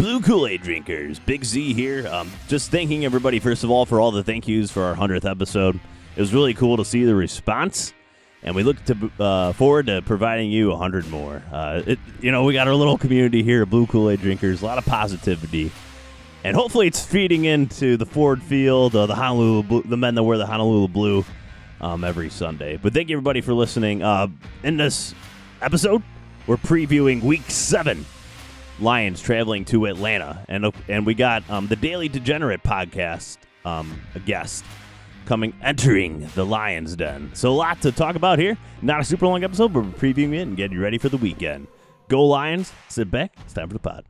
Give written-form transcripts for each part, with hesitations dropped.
Blue Kool-Aid drinkers, Big Z here. Just thanking everybody, first of all, for all the thank yous for our 100th episode. It was really cool to see the response, and we look forward to providing you 100 more. We got our little community here of Blue Kool-Aid drinkers, a lot of positivity, and hopefully it's feeding into the Ford Field, the Honolulu Blue, the men that wear the Honolulu Blue every Sunday. But thank you, everybody, for listening. In this episode, we're previewing Week 7. Lions traveling to Atlanta, and we got the Daily Degenerate podcast, a guest entering the Lions Den. So a lot to talk about here. Not a super long episode, but we're previewing it and getting you ready for the weekend. Go Lions! Sit back. It's time for the pod.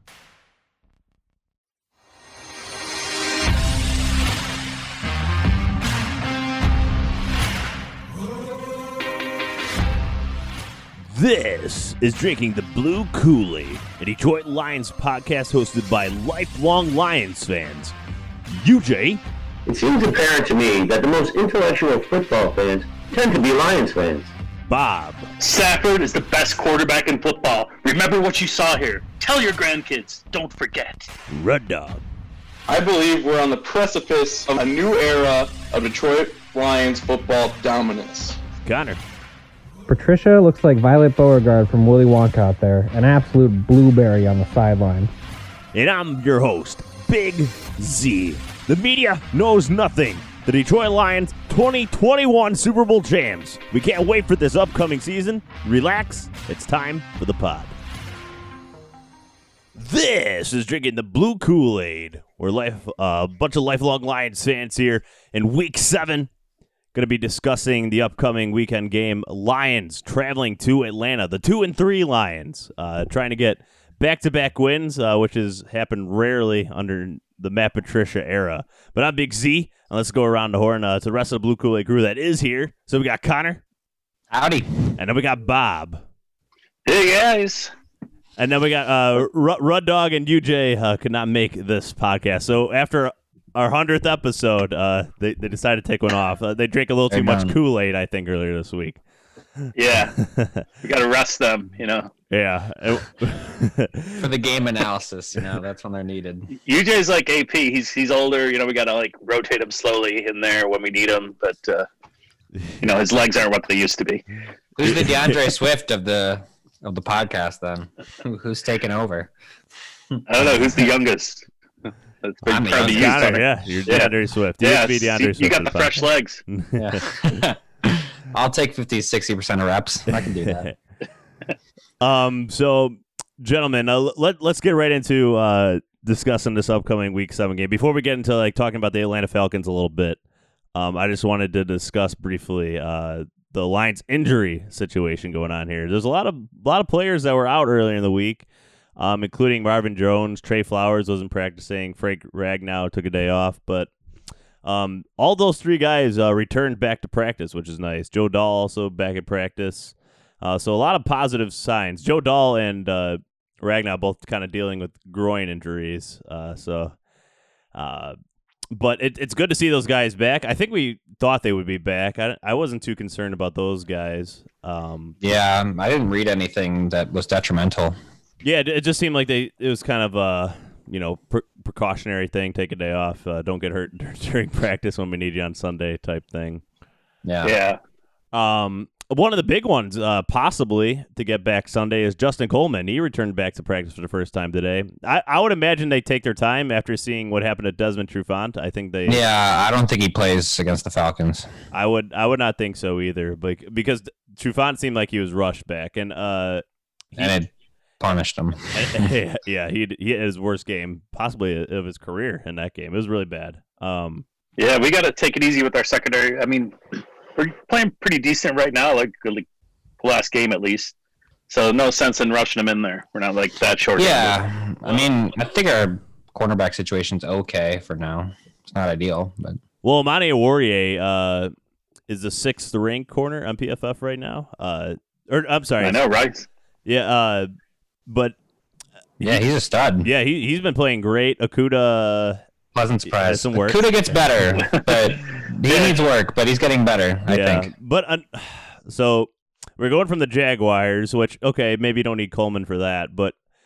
This is Drinking the Blue Kool-Aid, a Detroit Lions podcast hosted by lifelong Lions fans. UJ. It seems apparent to me that the most intellectual football fans tend to be Lions fans. Bob. Stafford is the best quarterback in football. Remember what you saw here. Tell your grandkids. Don't forget. Red Dog. I believe we're on the precipice of a new era of Detroit Lions football dominance. Connor. Patricia looks like Violet Beauregard from Willy Wonka out there, an absolute blueberry on the sideline. And I'm your host, Big Z. The media knows nothing. The Detroit Lions 2021 Super Bowl champs. We can't wait for this upcoming season. Relax, it's time for the pod. This is Drinking the Blue Kool-Aid. We're a bunch of lifelong Lions fans here in Week 7. Going to be discussing the upcoming weekend game. Lions traveling to Atlanta. The 2-3 Lions trying to get back-to-back wins, which has happened rarely under the Matt Patricia era. But I'm Big Z, and let's go around the horn to the rest of the Blue Kool-Aid crew that is here. So we got Connor. Howdy. And then we got Bob. Hey, guys. And then we got Rud Dog and UJ could not make this podcast. So after our 100th episode, they decided to take one off. They drank a little too much Kool-Aid, I think, earlier this week. Yeah. We got to rest them, Yeah. For the game analysis, that's when they're needed. UJ's like AP. He's older. We got to, rotate him slowly in there when we need him. But, his legs aren't what they used to be. Who's the DeAndre Swift of the podcast, then? Who's taking over? I don't know. Who's the youngest? That's pretty proud of you, Connor, yeah, you're DeAndre Swift. You yeah, be DeAndre Swift. You got the fresh legs. Yeah. I'll take 50-60% of reps. I can do that. So, gentlemen, let's get right into discussing this upcoming Week 7 game. Before we get into talking about the Atlanta Falcons a little bit, I just wanted to discuss briefly the Lions injury situation going on here. There's a lot of players that were out earlier in the week. Including Marvin Jones. Trey Flowers wasn't practicing. Frank Ragnow took a day off. But all those three guys returned back to practice, which is nice. Joe Dahl also back in practice. So a lot of positive signs. Joe Dahl and Ragnow both kind of dealing with groin injuries. But it's good to see those guys back. I think we thought they would be back. I wasn't too concerned about those guys. Yeah, I didn't read anything that was detrimental. Yeah, it just seemed like it was kind of a precautionary thing. Take a day off. Don't get hurt during practice when we need you on Sunday type thing. Yeah. One of the big ones possibly to get back Sunday is Justin Coleman. He returned back to practice for the first time today. I would imagine they take their time after seeing what happened to Desmond Trufant. I think they. Yeah, I don't think he plays against the Falcons. I would not think so either, but because Trufant seemed like he was rushed back and it punished him. Yeah, he had his worst game possibly of his career in that game. It was really bad. Yeah, we got to take it easy with our secondary. I mean, we're playing pretty decent right now, like last game at least. So no sense in rushing them in there. We're not that short. Yeah, I mean, I think our cornerback situation's okay for now. It's not ideal, but Amani Oruwariye is the 6th ranked corner on PFF right now. I'm sorry. I know, right? Yeah, but yeah, he's a stud. Yeah, he's been playing great. Okudah, pleasant surprise. Some work. Okudah gets better, but he needs work. But he's getting better, I think. But so we're going from the Jaguars, which maybe you don't need Coleman for that, but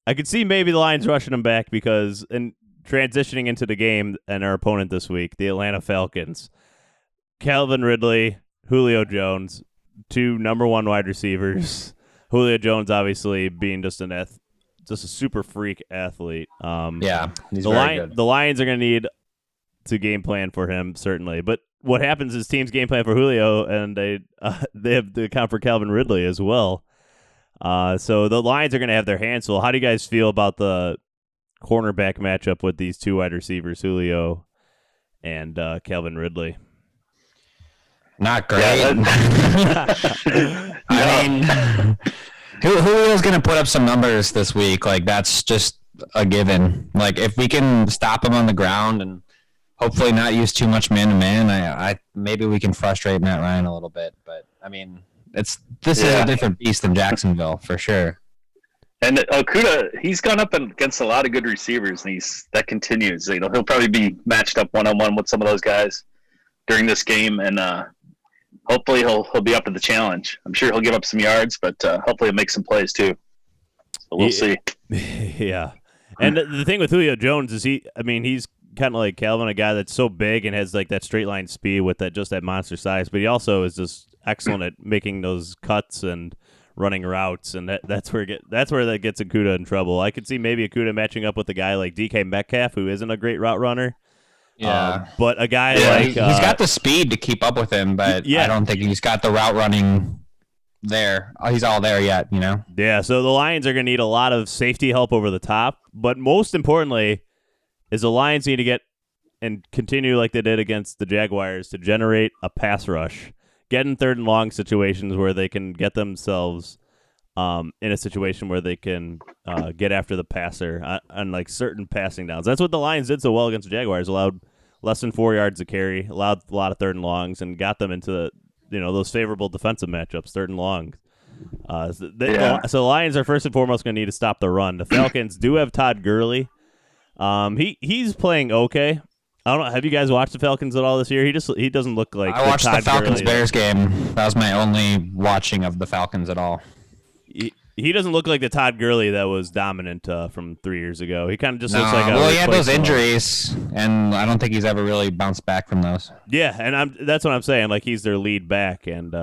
I could see maybe the Lions rushing him back because in transitioning into the game and our opponent this week, the Atlanta Falcons, Calvin Ridley, Julio Jones, 2 number 1 wide receivers. Julio Jones obviously being just a super freak athlete. He's very good. The Lions are going to need to game plan for him certainly, but what happens is teams game plan for Julio and they have to account for Calvin Ridley as well. So the Lions are going to have their hands full. How do you guys feel about the cornerback matchup with these 2 wide receivers, Julio and Calvin Ridley? Not great. I mean, Julio's going to put up some numbers this week. Like, that's just a given. Like, if we can stop him on the ground and hopefully not use too much man-to-man, I maybe we can frustrate Matt Ryan a little bit. But, I mean, this is a different beast than Jacksonville, for sure. And Okudah, he's gone up against a lot of good receivers, and that continues. He'll probably be matched up one-on-one with some of those guys during this game, and hopefully he'll be up to the challenge. I'm sure he'll give up some yards, but hopefully he'll make some plays too. So we'll see. Yeah. And the thing with Julio Jones is he's kind of like Calvin, a guy that's so big and has like that straight line speed with that monster size, but he also is just excellent at making those cuts and running routes, and that's where that gets Okudah in trouble. I could see maybe Okudah matching up with a guy like DK Metcalf, who isn't a great route runner. Yeah, but a guy like he's got the speed to keep up with him, but I don't think he's got the route running there. He's all there yet, you know? Yeah, so the Lions are going to need a lot of safety help over the top, but most importantly is the Lions need to get and continue like they did against the Jaguars to generate a pass rush, get in 3rd and long situations where they can get themselves in a situation where they can get after the passer on like certain passing downs. That's what the Lions did so well against the Jaguars, allowed less than 4 yards a carry, allowed a lot of 3rd and longs, and got them into those favorable defensive matchups, 3rd and longs. So the Lions are first and foremost going to need to stop the run. The Falcons do have Todd Gurley. He's playing okay. I don't know. Have you guys watched the Falcons at all this year? He doesn't look like I watched the Falcons-Bears game. That was my only watching of the Falcons at all. He doesn't look like the Todd Gurley that was dominant from 3 years ago. He kind of just looks like he had those injuries, and I don't think he's ever really bounced back from those. Yeah, and that's what I'm saying. Like, he's their lead back, and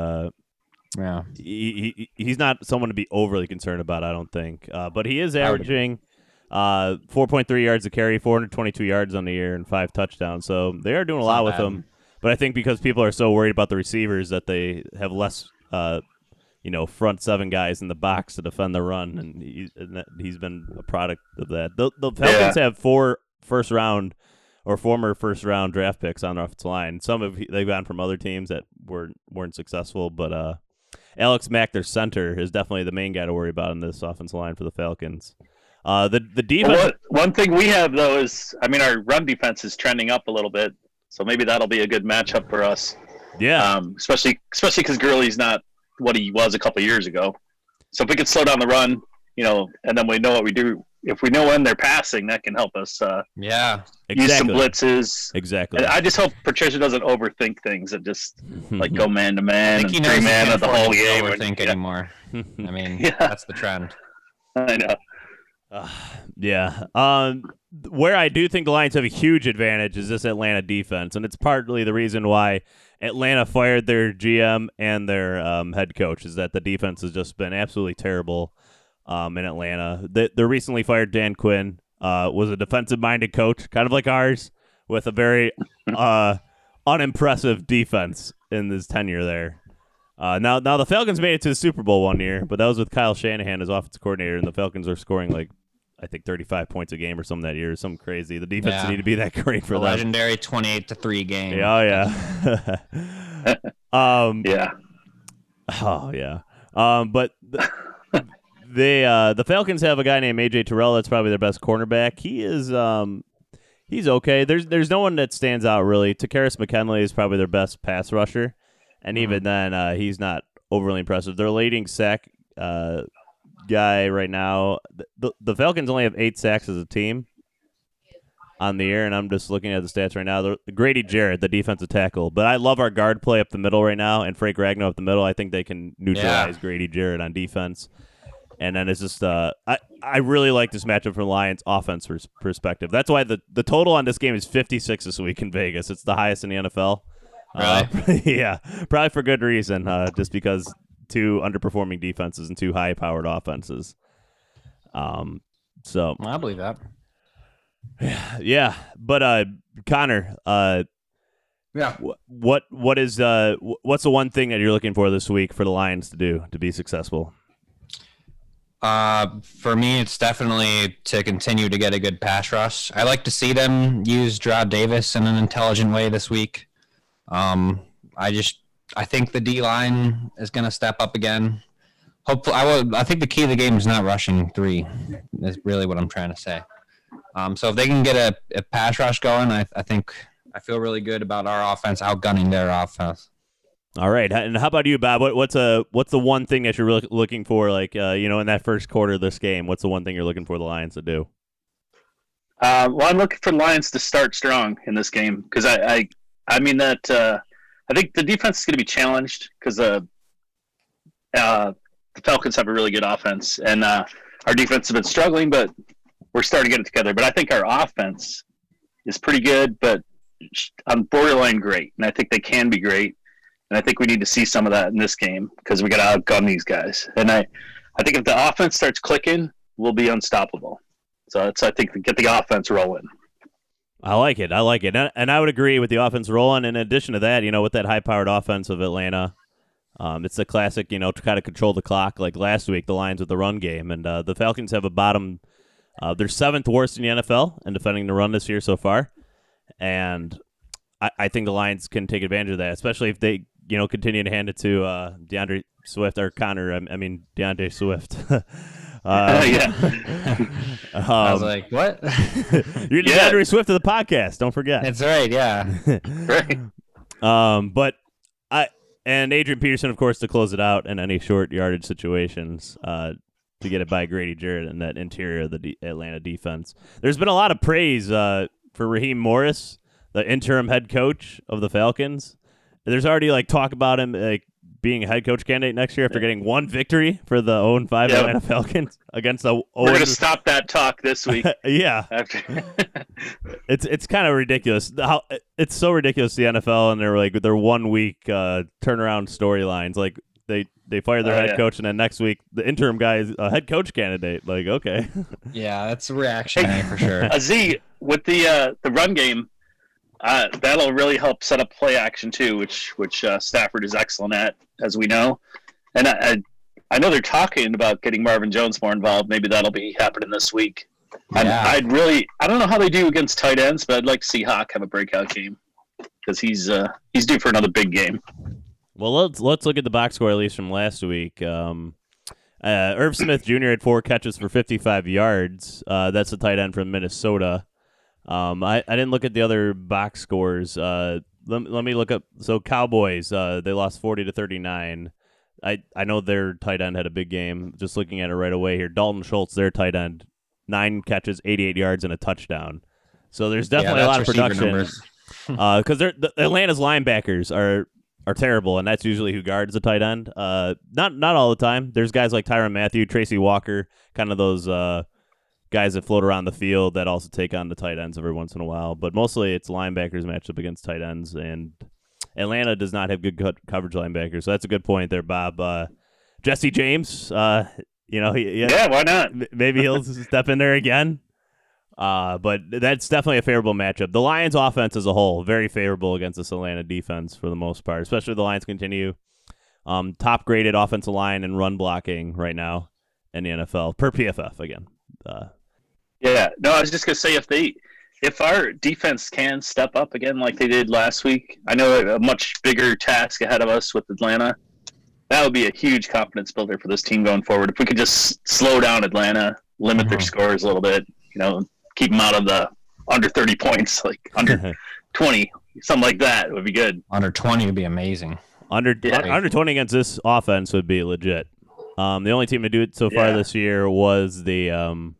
he's not someone to be overly concerned about, I don't think. But he is averaging 4.3 yards a carry, 422 yards on the year, and 5 touchdowns. So they are doing a lot with him. But I think because people are so worried about the receivers that they have less front 7 guys in the box to defend the run, and he's been a product of that. The Falcons have 4 first-round or former first-round draft picks on the offensive line. They've gotten from other teams that weren't successful, but Alex Mack, their center, is definitely the main guy to worry about in this offensive line for the Falcons. The defense. One thing we have though is, our run defense is trending up a little bit, so maybe that'll be a good matchup for us. Yeah, especially because Gurley's not what he was a couple years ago. So if we could slow down the run, and then we know what we do. If we know when they're passing, that can help us. Use some blitzes. Exactly. And I just hope Patricia doesn't overthink things and just like go man to man and 3-man of the whole game. Overthink anymore. That's the trend. I know. Where I do think the Lions have a huge advantage is this Atlanta defense, and it's partly the reason why Atlanta fired their GM and their head coach, is that the defense has just been absolutely terrible in Atlanta. The recently fired Dan Quinn was a defensive-minded coach, kind of like ours, with a very unimpressive defense in his tenure there. Now the Falcons made it to the Super Bowl one year, but that was with Kyle Shanahan as offensive coordinator, and the Falcons are scoring I think 35 points a game or something that year, something crazy. The defense need to be that great for them. Legendary 28-3 game. Yeah. But the Falcons have a guy named AJ Terrell that's probably their best cornerback. He is he's okay. There's no one that stands out really. Takaris McKinley is probably their best pass rusher, and even then he's not overly impressive. Their leading sack guy right now, the Falcons only have 8 sacks as a team on the year, and I'm just looking at the stats right now. Grady Jarrett, the defensive tackle, but I love our guard play up the middle right now, and Frank Ragnow up the middle. I think they can neutralize Grady Jarrett on defense. And then it's just I really like this matchup from the Lions offense perspective. That's why the total on this game is 56 this week in Vegas. It's the highest in the NFL. Really? Yeah, probably for good reason. Just because two underperforming defenses and two high-powered offenses. So I believe that. Yeah, but Connor, Yeah. what is what's the one thing that you're looking for this week for the Lions to do to be successful? For me, it's definitely to continue to get a good pass rush. I like to see them use Gerard Davis in an intelligent way this week. I think the D line is going to step up again. Hopefully, I think the key of the game is not rushing 3. Is really what I'm trying to say. So if they can get a pass rush going, I think I feel really good about our offense outgunning their offense. All right, and how about you, Bob? What's the one thing that you're really looking for, like in that first quarter of this game? What's the one thing you're looking for the Lions to do? Well, I'm looking for the Lions to start strong in this game because I think the defense is going to be challenged because the Falcons have a really good offense, and our defense has been struggling, but we're starting to get it together. But I think our offense is pretty good, but on borderline great, and I think they can be great. And I think we need to see some of that in this game because we got to outgun these guys. And I think if the offense starts clicking, we'll be unstoppable. So I think get the offense rolling. I like it. And I would agree with the offense rolling. In addition to that, with that high-powered offense of Atlanta, it's the classic, to kind of control the clock. Like last week, the Lions with the run game. And the Falcons have a bottom they're 7th worst in the NFL in defending the run this year so far. And I think the Lions can take advantage of that, especially if they continue to hand it to DeAndre Swift or Connor. I mean DeAndre Swift. Yeah. I was like, what? You're the DeAndre Swift of the podcast. Don't forget. That's right. Yeah. Right. But and Adrian Peterson, of course, to close it out in any short yardage situations. To get it by Grady Jarrett in that interior of the Atlanta defense. There's been a lot of praise for Raheem Morris, the interim head coach of the Falcons. There's already talk about him being a head coach candidate next year after getting one victory for the 0-5 Atlanta Falcons against the. We're going to stop that talk this week. Yeah, it's kind of ridiculous. It's so ridiculous the NFL and their 1 week turnaround storylines. They fired their head coach and then next week the interim guy is a head coach candidate. Okay. Yeah, that's reactionary for sure. Z with the run game. That'll really help set up play action too, which Stafford is excellent at, as we know. And I know they're talking about getting Marvin Jones more involved. Maybe that'll be happening this week. Yeah. I don't know how they do against tight ends, but I'd like to see Hawk have a breakout game because he's due for another big game. Well, let's look at the box score at least from last week. Irv Smith Jr. had 4 catches for 55 yards. That's the tight end from Minnesota. I didn't look at the other box scores. Let me look up. So Cowboys, they lost 40-39. I know their tight end had a big game. Just looking at it right away here, Dalton Schultz, their tight end, 9 catches, 88 yards, and a touchdown. So there's definitely a lot of production. Because Atlanta's linebackers are terrible, and that's usually who guards the tight end. Not all the time. There's guys like Tyrann Mathieu, Tracy Walker, kind of those guys that float around the field that also take on the tight ends every once in a while. But mostly it's linebackers matched up against tight ends, and Atlanta does not have good coverage linebackers. So that's a good point there, Bob. Jesse James, why not? Maybe he'll step in there again. But that's definitely a favorable matchup. The Lions offense as a whole, very favorable against this Atlanta defense for the most part, especially if the Lions continue top graded offensive line and run blocking right now in the NFL per PFF again. I was just going to say if our defense can step up again like they did last week, I know a much bigger task ahead of us with Atlanta. That would be a huge confidence builder for this team going forward. If we could just slow down Atlanta, limit their scores a little bit, keep them out of the under 30 points, like under 20, something like that would be good. Under 20 would be amazing. Under 20 against this offense would be legit. The only team to do it so far this year was the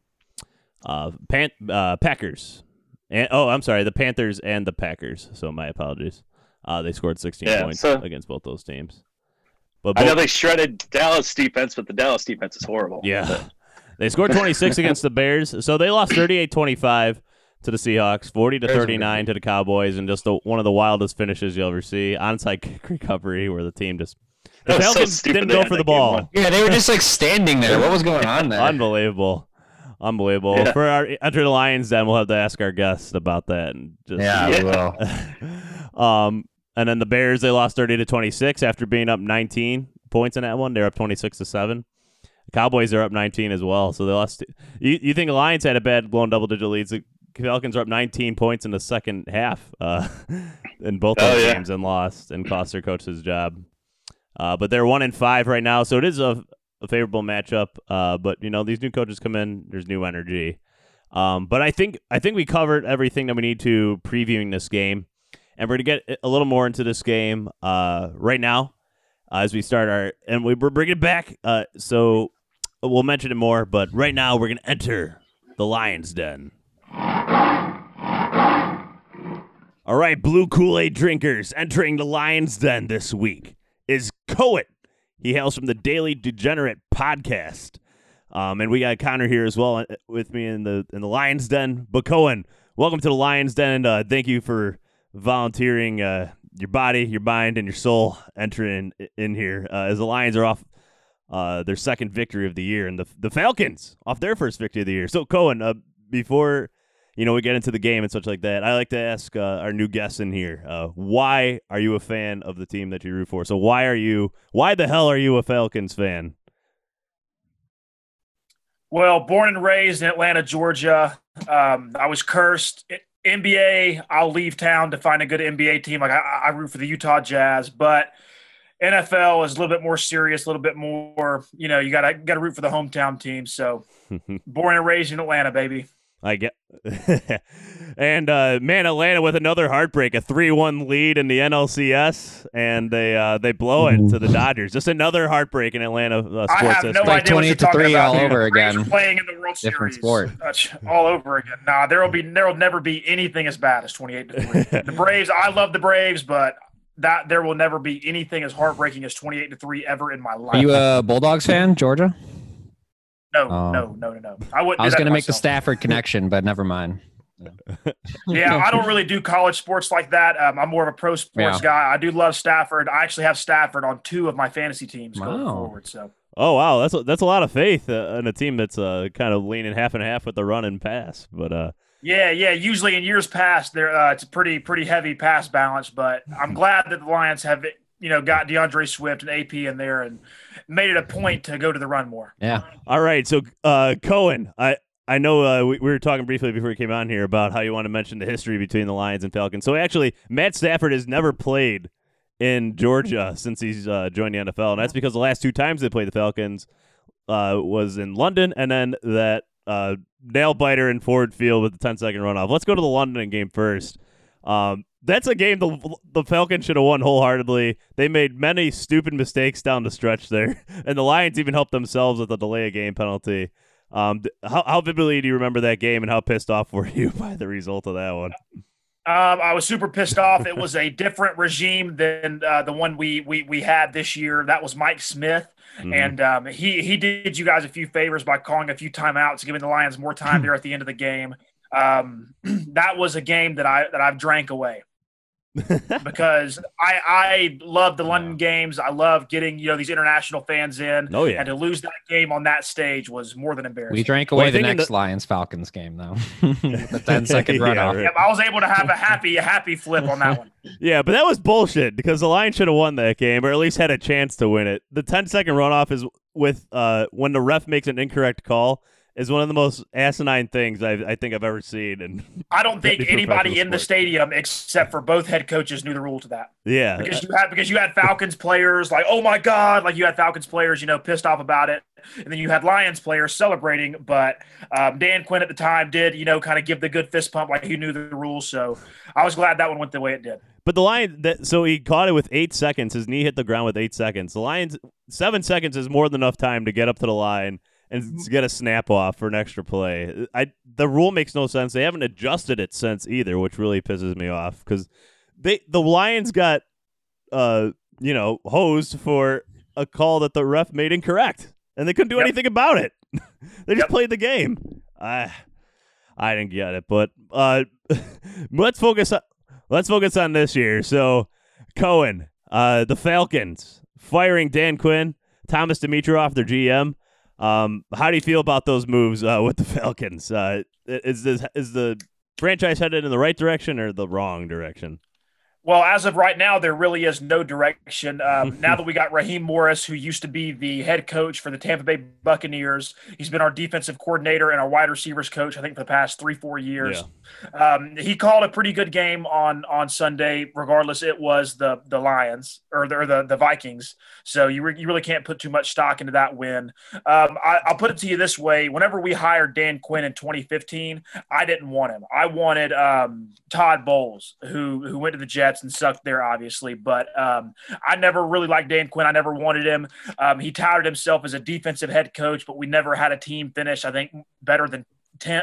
Packers. The Panthers and the Packers. So my apologies. They scored 16 points against both those teams. But I know they shredded Dallas defense, but the Dallas defense is horrible. Yeah. They scored 26 against the Bears. So they lost 38-25 to the Seahawks, 40-39 to the Cowboys, and just one of the wildest finishes you'll ever see. Onside kick recovery where the team just – the Falcons didn't go for the ball. Yeah, they were just like standing there. What was going on there? Unbelievable. Yeah. For our Enter the Lions, then we'll have to ask our guests about that. And just, We will. And then the Bears, they lost 30-26 after being up 19 points in that one. They're up 26-7. The Cowboys are up 19 as well, so they lost. You think the Lions had a bad blown double-digit leads? The Falcons are up 19 points in the second half in both those games and lost and cost their coach his job. But they're 1-5 right now, so it is a favorable matchup. But these new coaches come in, there's new energy. But I think we covered everything that we need to previewing this game, and we're gonna get a little more into this game right now as we start we're bringing it back. So we'll mention it more, but right now we're gonna enter the Lions' Den. All right, Blue Kool-Aid drinkers, entering the Lions' Den this week is Cohen. He hails from the Daily Degenerate podcast. And we got Connor here as well with me in the Lions' Den. But Cohen, welcome to the Lions' Den. Thank you for volunteering your body, your mind, and your soul entering in here as the Lions are off their second victory of the year, and the Falcons off their first victory of the year. So Cohen, before we get into the game and such like that, I like to ask our new guests in here, why are you a fan of the team that you root for? So why the hell are you a Falcons fan? Well, born and raised in Atlanta, Georgia. I was cursed. NBA, I'll leave town to find a good NBA team. Like I root for the Utah Jazz, but NFL is a little bit more serious, a little bit more, you gotta root for the hometown team. So born and raised in Atlanta, baby. I get, and man, Atlanta with another heartbreak, a 3-1 lead in the NLCS, and they blow it to the Dodgers. Just another heartbreak in Atlanta sports. I have no idea what you're talking about. All over again. Playing in the World Different Series, sport. All over again. Nah, there will never be anything as bad as 28-3. The Braves, I love the Braves, but there will never be anything as heartbreaking as 28-3 ever in my life. Are you a Bulldogs fan, Georgia? No. I was going to make the Stafford connection, but never mind. Yeah, I don't really do college sports like that. I'm more of a pro sports guy. I do love Stafford. I actually have Stafford on 2 of my fantasy teams going forward. So. Oh wow, that's a lot of faith in a team that's kind of leaning half and half with the run and pass. But yeah. Usually in years past, it's a pretty heavy pass balance. But I'm glad that the Lions have got DeAndre Swift and AP in there and made it a point to go to the run more. Yeah. All right. So, Cohen, I know we were talking briefly before you came on here about how you want to mention the history between the Lions and Falcons. So, actually, Matt Stafford has never played in Georgia since he's joined the NFL, and that's because the last 2 times they played the Falcons was in London, and then that nail biter in Ford Field with the 10-second runoff. Let's go to the London game first. That's a game the Falcons should have won wholeheartedly. They made many stupid mistakes down the stretch there, and the Lions even helped themselves with a delay of game penalty. How vividly do you remember that game, and how pissed off were you by the result of that one? I was super pissed off. It was a different regime than the one we had this year. That was Mike Smith. Mm-hmm. And he did you guys a few favors by calling a few timeouts, giving the Lions more time there at the end of the game. That was a game that I've drank away. Because I love the London games. I love getting these international fans in. Oh, yeah. And to lose that game on that stage was more than embarrassing. We drank away the next Lions-Falcons game, though. The 10-second runoff. Right. Yep, I was able to have a happy flip on that one. Yeah, but that was bullshit because the Lions should have won that game, or at least had a chance to win it. The 10-second runoff is with when the ref makes an incorrect call. Is one of the most asinine things I think I've ever seen. And I don't think anybody in the stadium, except for both head coaches, knew the rule to that. Yeah, because you had Falcons players like, oh my God, like you had Falcons players, pissed off about it, and then you had Lions players celebrating. But Dan Quinn at the time did, kind of give the good fist pump like he knew the rules. So I was glad that one went the way it did. But the Lions, so he caught it with 8 seconds. His knee hit the ground with 8 seconds. The Lions, 7 seconds is more than enough time to get up to the line and to get a snap off for an extra play. The rule makes no sense. They haven't adjusted it since either, which really pisses me off because the Lions got hosed for a call that the ref made incorrect, and they couldn't do anything about it. They just played the game. I didn't get it, but let's focus on this year. So, Cohen, the Falcons firing Dan Quinn, Thomas Dimitroff, their GM. How do you feel about those moves with the Falcons? Is the franchise headed in the right direction or the wrong direction? Well, as of right now, there really is no direction. Now that we got Raheem Morris, who used to be the head coach for the Tampa Bay Buccaneers, he's been our defensive coordinator and our wide receivers coach, I think, for the past 3-4 years. Yeah. He called a pretty good game on Sunday. Regardless, it was the Lions or the Vikings. So you really can't put too much stock into that win. I'll put it to you this way. Whenever we hired Dan Quinn in 2015, I didn't want him. I wanted Todd Bowles, who went to the Jets and sucked there, obviously. But I never really liked Dan Quinn. I never wanted him. He touted himself as a defensive head coach, but we never had a team finish, I think, better than 10th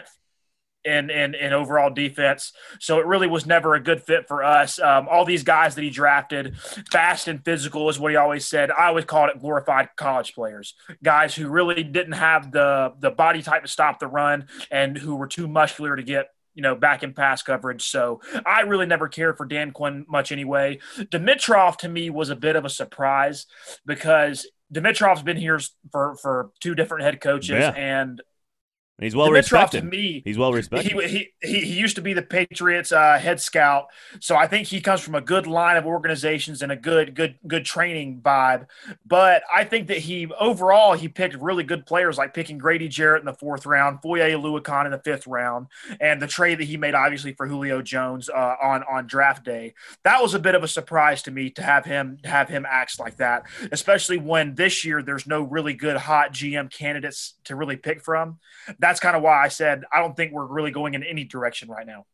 in overall defense. So it really was never a good fit for us. All these guys that he drafted, fast and physical is what he always said. I always called it glorified college players, guys who really didn't have the body type to stop the run and who were too muscular to get back in pass coverage. So I really never cared for Dan Quinn much anyway. Dimitroff to me was a bit of a surprise because Dimitrov's been here for 2 different head coaches and he's well respected. To me, he's well respected. He used to be the Patriots head scout, so I think he comes from a good line of organizations and a good training vibe. But I think that he picked really good players, like picking Grady Jarrett in the 4th round, Foye Oluokun in the 5th round, and the trade that he made obviously for Julio Jones on draft day. That was a bit of a surprise to me to have him act like that, especially when this year there's no really good hot GM candidates to really pick from. That's kind of why I said I don't think we're really going in any direction right now.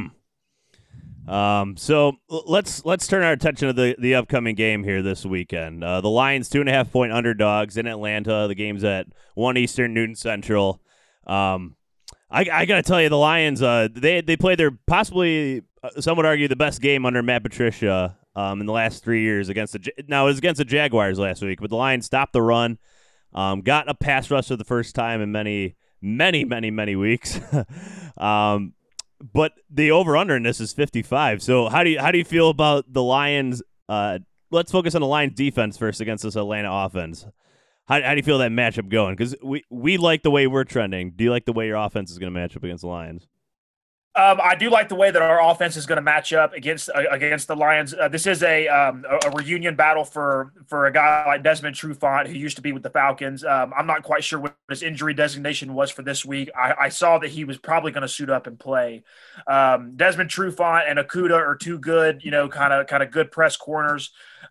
So let's turn our attention to the upcoming game here this weekend. The Lions 2.5-point underdogs in Atlanta. The game's at 1 Eastern, noon Central. I gotta tell you, the Lions they played their possibly some would argue the best game under Matt Patricia in the last 3 years it was against the Jaguars last week, but the Lions stopped the run, got a pass rush for the first time in many weeks. But the over-under in this is 55. So how do you feel about the Lions? Let's focus on the Lions defense first against this Atlanta offense. How do you feel that matchup going? Because we like the way we're trending. Do you like the way your offense is going to match up against the Lions? I do like the way that our offense is going to match up against the Lions. This is a reunion battle for a guy like Desmond Trufant, who used to be with the Falcons. I'm not quite sure what his injury designation was for this week. I saw that he was probably going to suit up and play. Desmond Trufant and Okudah are 2 good, kind of good press corners.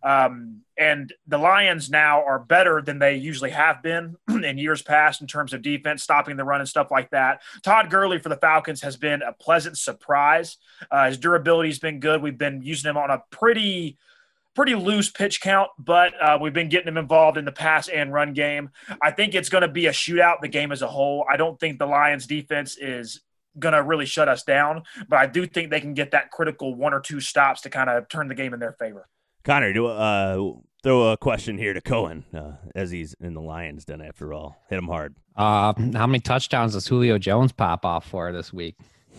And the Lions now are better than they usually have been in years past in terms of defense, stopping the run and stuff like that. Todd Gurley for the Falcons has been a pleasant surprise. His durability has been good. We've been using him on a pretty loose pitch count, but we've been getting him involved in the pass and run game. I think it's going to be a shootout, the game as a whole. I don't think the Lions defense is going to really shut us down, but I do think they can get that critical 1 or 2 stops to kind of turn the game in their favor. Connor, throw a question here to Cohen, as he's in the Lions den after all. Hit him hard. How many touchdowns does Julio Jones pop off for this week?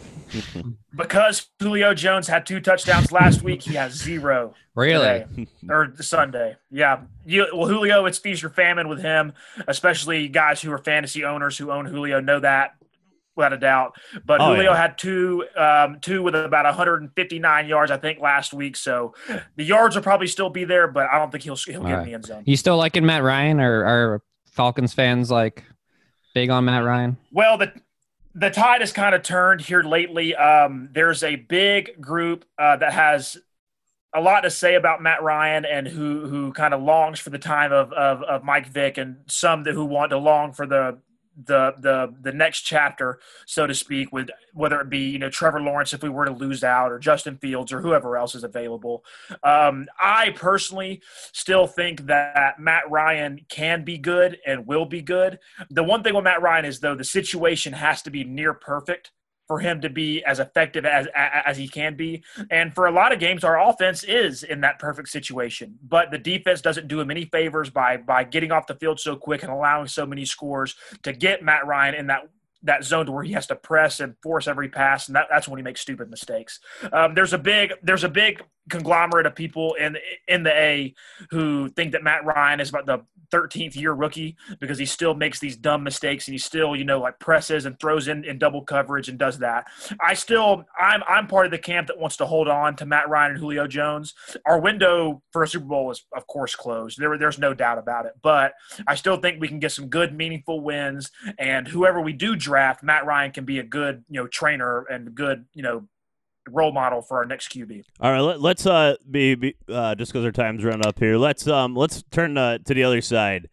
Because Julio Jones had 2 touchdowns last week, he has 0. Really? Today, or Sunday. Yeah. Julio, it's feast or famine with him, especially guys who are fantasy owners who own Julio know that. Without a doubt. But Julio had 2 with about 159 yards, I think, last week. So the yards will probably still be there, but I don't think he'll get in the end zone. You still liking Matt Ryan, or are Falcons fans like big on Matt Ryan? Well, the tide has kind of turned here lately. There's a big group that has a lot to say about Matt Ryan and who kind of longs for the time of Mike Vick, and some who want to long for the next chapter, so to speak, with whether it be Trevor Lawrence if we were to lose out, or Justin Fields, or whoever else is available. I personally still think that Matt Ryan can be good and will be good. The one thing with Matt Ryan is, though, the situation has to be near perfect for him to be as effective as he can be. And for a lot of games, our offense is in that perfect situation, but the defense doesn't do him any favors by getting off the field so quick and allowing so many scores to get Matt Ryan in that zone to where he has to press and force every pass, and that's when he makes stupid mistakes. There's a big conglomerate of people in the A who think that Matt Ryan is about the 13th year rookie because he still makes these dumb mistakes and he still, like presses and throws in double coverage and does that. I'm part of the camp that wants to hold on to Matt Ryan and Julio Jones. Our window for a Super Bowl is of course closed. There's no doubt about it, but I still think we can get some good, meaningful wins, and whoever we do draft, Matt Ryan can be a good, trainer and good, role model for our next QB. All right, let's be just because our time's run up here. Let's turn to the other side.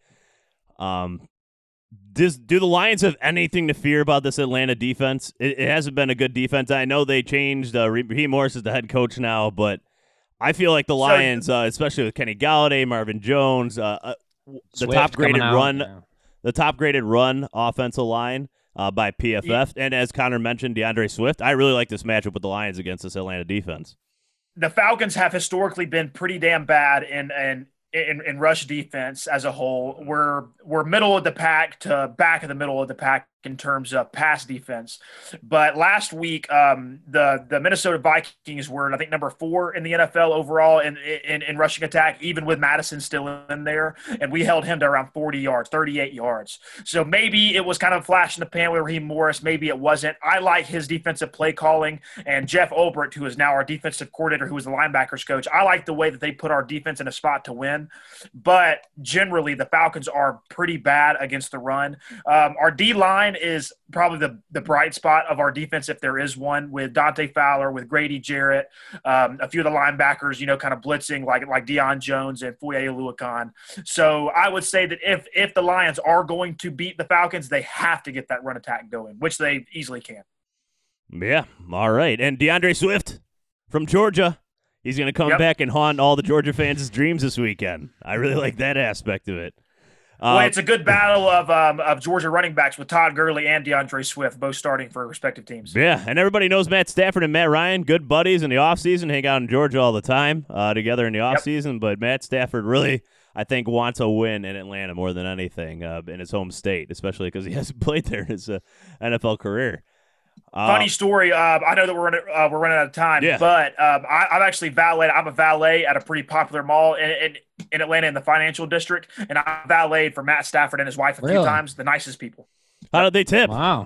Do the Lions have anything to fear about this Atlanta defense? It hasn't been a good defense. I know they changed. Raheem Morris is the head coach now, but I feel like the Lions, especially with Kenny Galladay, Marvin Jones, the top graded run offensive line. By PFF. And as Connor mentioned, DeAndre Swift. I really like this matchup with the Lions against this Atlanta defense. The Falcons have historically been pretty damn bad in rush defense as a whole. We're middle of the pack to back of the middle of the pack in terms of pass defense. But last week, the Minnesota Vikings were, I think, number 4 in the NFL overall in rushing attack, even with Madison still in there. And we held him to around 40 yards, 38 yards. So maybe it was kind of a flash in the pan with Raheem Morris. Maybe it wasn't. I like his defensive play calling. And Jeff Olbert, who is now our defensive coordinator, who is the linebackers coach, I like the way that they put our defense in a spot to win. But generally, the Falcons are pretty bad against the run. Our D-line is probably the bright spot of our defense, if there is one, with Dante Fowler, with Grady Jarrett, a few of the linebackers, kind of blitzing like Deion Jones and Foye Oluokun. So I would say that if the Lions are going to beat the Falcons, they have to get that run attack going, which they easily can. Yeah, all right. And DeAndre Swift from Georgia, he's going to come back and haunt all the Georgia fans' dreams this weekend. I really like that aspect of it. Well, it's a good battle of Georgia running backs with Todd Gurley and DeAndre Swift, both starting for respective teams. Yeah, and everybody knows Matt Stafford and Matt Ryan, good buddies in the offseason, hang out in Georgia all the time together in the offseason. But Matt Stafford really, I think, wants a win in Atlanta more than anything in his home state, especially because he hasn't played there in his NFL career. Funny story. I know that we're running out of time, but I'm actually valeted. I'm a valet at a pretty popular mall in Atlanta in the financial district, and I valeted for Matt Stafford and his wife a few times. The nicest people. How did they tip? Wow.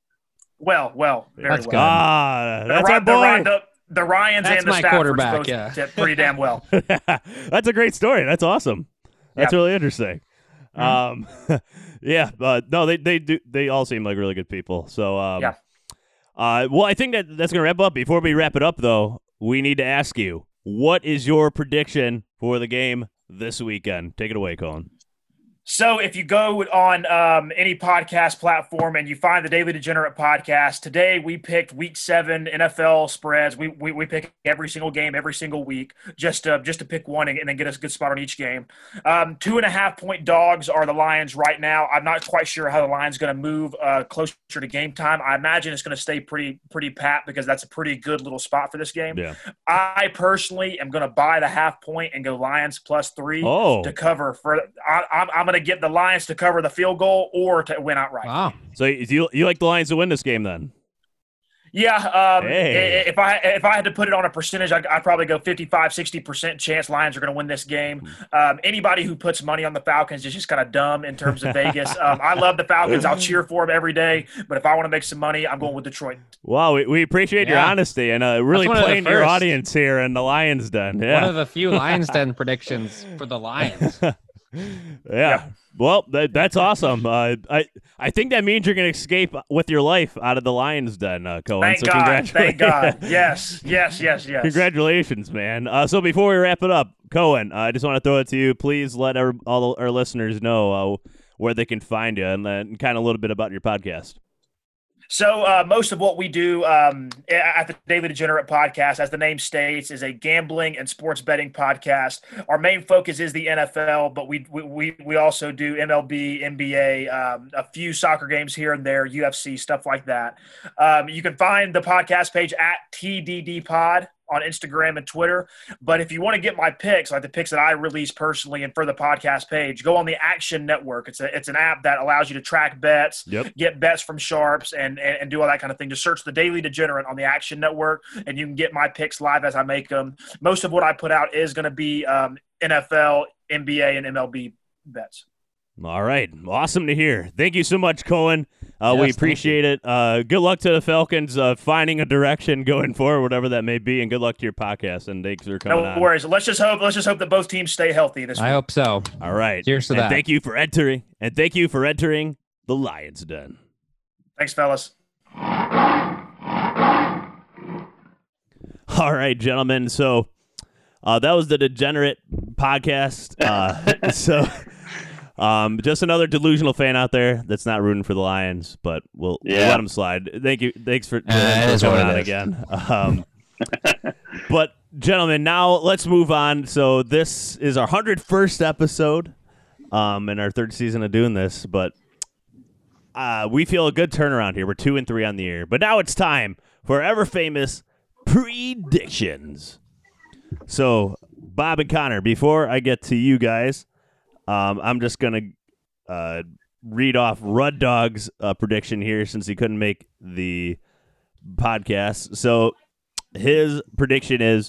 Well, very that's well. Good. That's our boy. The Ryans that's and the my Staffords quarterback, both tip pretty damn well. That's a great story. That's awesome. That's really interesting. Mm-hmm. No, they do. They all seem like really good people. So well, I think that's going to wrap up. Before we wrap it up, though, we need to ask you, what is your prediction for the game this weekend? Take it away, Colin. So if you go on any podcast platform and you find the Daily Degenerate podcast, today we picked Week 7 NFL spreads. We pick every single game every single week just to pick one and then get us a good spot on each game. 2.5-point dogs are the Lions right now. I'm not quite sure how the Lions going to move closer to game time. I imagine it's going to stay pretty pat because that's a pretty good little spot for this game. Yeah. I personally am going to buy the 0.5 point and go Lions +3 to cover. I'm going to get the Lions to cover the field goal or to win outright. Wow. So you like the Lions to win this game then? Yeah. If I had to put it on a percentage, I'd probably go 55-60% chance Lions are going to win this game. Anybody who puts money on the Falcons is just kind of dumb in terms of Vegas. I love the Falcons. I'll cheer for them every day. But if I want to make some money, I'm going with Detroit. Wow. We appreciate your honesty and really playing your audience here in the Lions Den. Yeah. One of the few Lions Den predictions for the Lions. Yeah. Well, that's awesome. I think that means you're going to escape with your life out of the Lions Den, Cohen. Thank God. Thank God. Yes. Congratulations, man. So before we wrap it up, Cohen, I just want to throw it to you. Please let all our listeners know where they can find you and then kind of a little bit about your podcast. So most of what we do at the Daily Degenerate podcast, as the name states, is a gambling and sports betting podcast. Our main focus is the NFL, but we also do MLB, NBA, a few soccer games here and there, UFC, stuff like that. You can find the podcast page at TDD Pod on Instagram and Twitter. But if you want to get my picks, like the picks that I release personally and for the podcast page, go on the Action Network. It's an app that allows you to track bets, get bets from sharps, and do all that kind of thing. Just search the Daily Degenerate on the Action Network, and you can get my picks live as I make them. Most of what I put out is going to be NFL, NBA, and MLB bets. All right. Awesome to hear. Thank you so much, Cohen. We appreciate it. Good luck to the Falcons finding a direction going forward, whatever that may be, and good luck to your podcast. And thanks for coming on. No worries. Let's just hope that both teams stay healthy this week. I hope so. All right. Cheers to and that. Thank you for entering. And thank you for entering the Lions Den. Thanks, fellas. All right, gentlemen. So that was the Degenerate podcast. Just another delusional fan out there that's not rooting for the Lions, but we'll let them slide. Thank you. Thanks for coming on again. But gentlemen, now let's move on. So this is our 101st episode in our third season of doing this, but we feel a good turnaround here. We're 2-3 on the year, but now it's time for ever famous predictions. So Bob and Connor, before I get to you guys, I'm just going to read off Rudd Dog's prediction here since he couldn't make the podcast. So his prediction is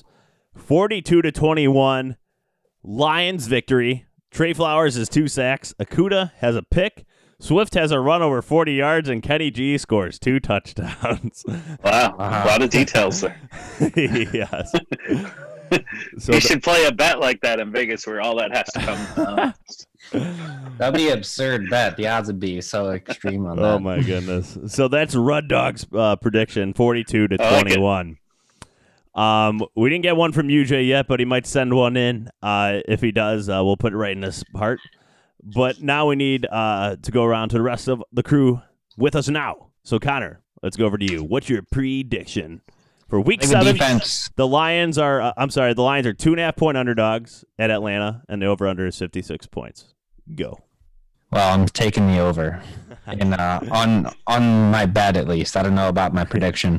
42-21, Lions victory. Trey Flowers has 2 sacks. Okudah has a pick. Swift has a run over 40 yards, and Kenny G scores 2 touchdowns. Wow. A lot of details there. Yes. So you should play a bet like that in Vegas where all that has to come. That'd be an absurd bet. The odds would be so extreme on that. Oh, my goodness. So that's Rudd Dog's prediction, 42-21. We didn't get one from UJ yet, but he might send one in. If he does, we'll put it right in this part. But now we need to go around to the rest of the crew with us now. So, Connor, let's go over to you. What's your prediction for Week 7? Defense. The Lions are. The Lions are 2.5-point underdogs at Atlanta, and the over/under is 56 points. Go. Well, I'm taking the over, and on my bet at least. I don't know about my prediction.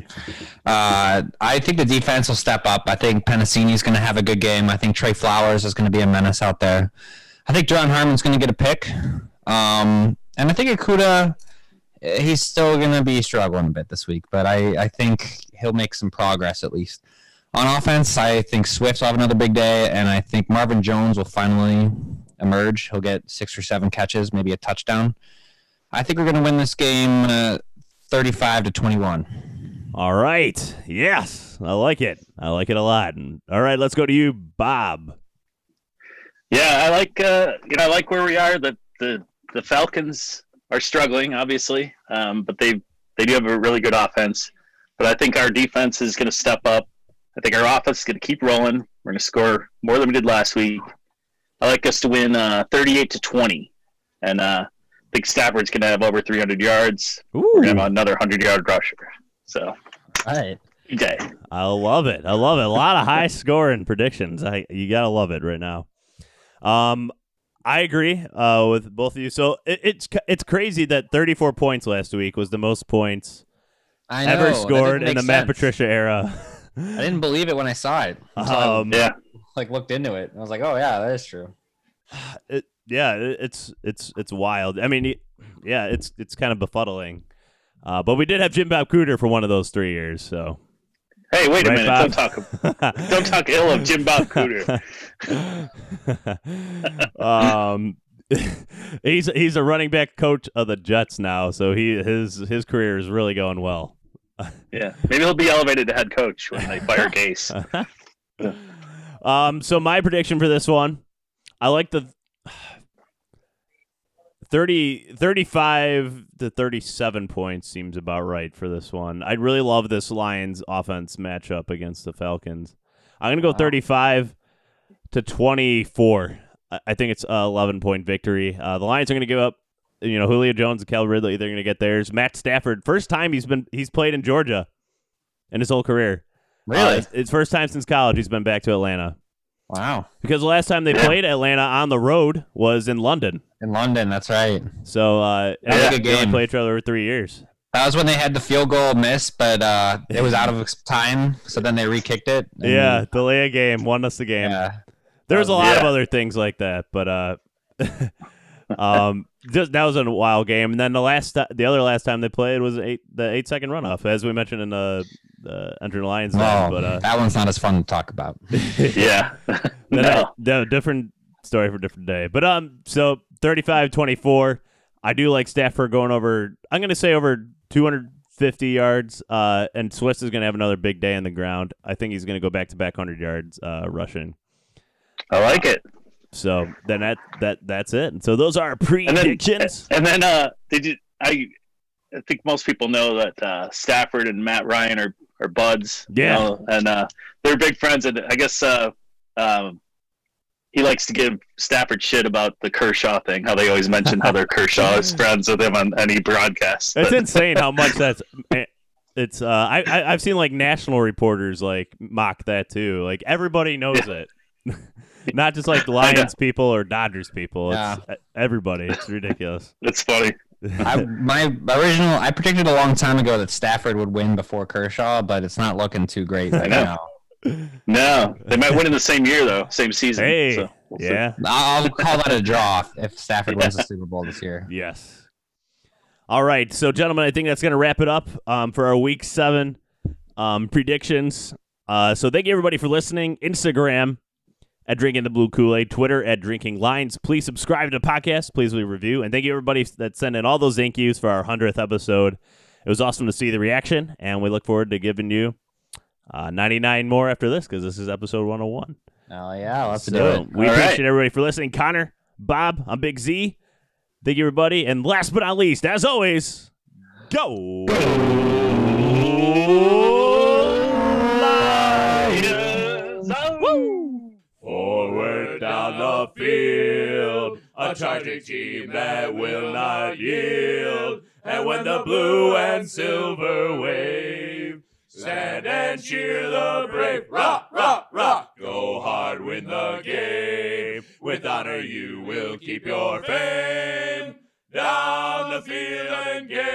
I think the defense will step up. I think Penasini's going to have a good game. I think Trey Flowers is going to be a menace out there. I think John Harmon's going to get a pick, and I think Okudah, he's still going to be struggling a bit this week, but I think he'll make some progress at least. On offense, I think Swift will have another big day, and I think Marvin Jones will finally emerge. He'll get 6 or 7 catches, maybe a touchdown. I think we're going to win this game 35-21. All right. Yes. I like it. I like it a lot. All right, let's go to you, Bob. Yeah, I like where we are. The Falcons are struggling, obviously, but they do have a really good offense. But I think our defense is going to step up. I think our offense is going to keep rolling. We're going to score more than we did last week. I like us to win 38-20, and I think Stafford's going to have over 300 yards. Ooh. We're going to have another 100-yard rusher. So, All right. good day. I love it. A lot of high scoring predictions. You got to love it right now. I agree with both of you. So it's crazy that 34 points last week was the most points ever scored in the Matt Patricia era. I didn't believe it when I saw it. Looked into it. I was like, oh yeah, that is true. It's wild. I mean, it's kind of befuddling. But we did have Jim Bob Cooter for one of those 3 years. So hey, wait a minute! Bob? Don't talk ill of Jim Bob Cooter. He's a running back coach of the Jets now, so his career is really going well. Yeah, maybe he'll be elevated to head coach when they fire Case. So my prediction for this one, I like the 35 to 37 points seems about right for this one. I really love this Lions offense matchup against the Falcons. I'm going to go 35 to 24. I think it's an 11-point victory. The Lions are going to give up Julio Jones and Cal Ridley, they're going to get theirs. Matt Stafford, first time he's played in Georgia in his whole career. Really? It's first time since college he's been back to Atlanta. Wow. Because the last time they played Atlanta on the road was in London. In London, that's right. So That was a good they only game. played each other for 3 years. That was when they had the field goal miss, but it was out of time, so then they re-kicked it. and- Yeah, delay a game, won us the game. Yeah. There was a lot of Yeah. other things like that, but that was a wild game. And then the other last time they played was the 8-second runoff, as we mentioned in the Enter the Lions. No, But that one's not as fun to talk about. Yeah. No. different story for a different day. But so 35-24. I do like Stafford going over. I'm going to say over 250 yards. And Swiss is going to have another big day on the ground. I think he's going to go back-to-back 100 yards rushing. I like it. So then that's it. And so those are our predictions. And then I think most people know that Stafford and Matt Ryan are buds. Yeah. And they're big friends. And I guess he likes to give Stafford shit about the Kershaw thing, how they always mention how they're Kershaw is friends with him on any broadcast. It's insane how much that's. It's I've seen like national reporters like mock that too. Like everybody knows it, not just like Lions people or Dodgers people. It's everybody. It's ridiculous. It's funny. I predicted a long time ago that Stafford would win before Kershaw, but it's not looking too great right now. No, they might win in the same year though, same season. Hey, so we'll see. yeah, I'll call that a draw if Stafford wins the Super Bowl this year. yes. All right, so gentlemen, I think that's going to wrap it up for our Week 7 predictions. So thank you everybody for listening. Instagram at Drinking the Blue Kool-Aid, Twitter at Drinking Lines. Please subscribe to the podcast. Please leave a review. And thank you everybody that sent in all those thank yous for our 100th episode. It was awesome to see the reaction, and we look forward to giving you 99 more after this because this is episode 101. Oh, yeah, let's So do it. we All appreciate right. everybody for listening. Connor, Bob, I'm Big Z. Thank you, everybody. And last but not least, as always, go Lions! Woo! Forward down the field, a charging team that will not yield. And when the blue and silver wave, stand and cheer the brave. Rock, rock, rock. Go hard, win the game. With honor you will keep your fame. Down the field and get